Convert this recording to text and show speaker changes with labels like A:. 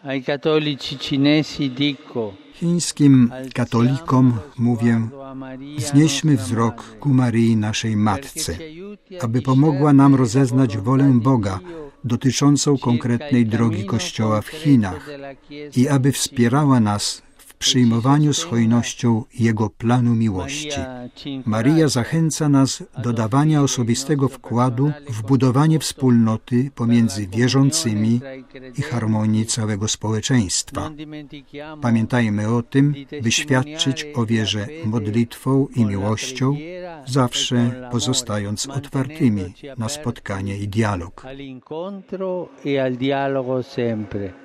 A: Ai cattolici cinesi dico:
B: Chińskim katolikom mówię, znieśmy wzrok ku Maryi, naszej Matce, aby pomogła nam rozeznać wolę Boga dotyczącą konkretnej drogi Kościoła w Chinach i aby wspierała nas w przyjmowaniu z hojnością Jego planu miłości. Maryja zachęca nas do dawania osobistego wkładu w budowanie wspólnoty pomiędzy wierzącymi i harmonii całego społeczeństwa. Pamiętajmy o tym, by świadczyć o wierze modlitwą i miłością, zawsze pozostając otwartymi na spotkanie i dialog.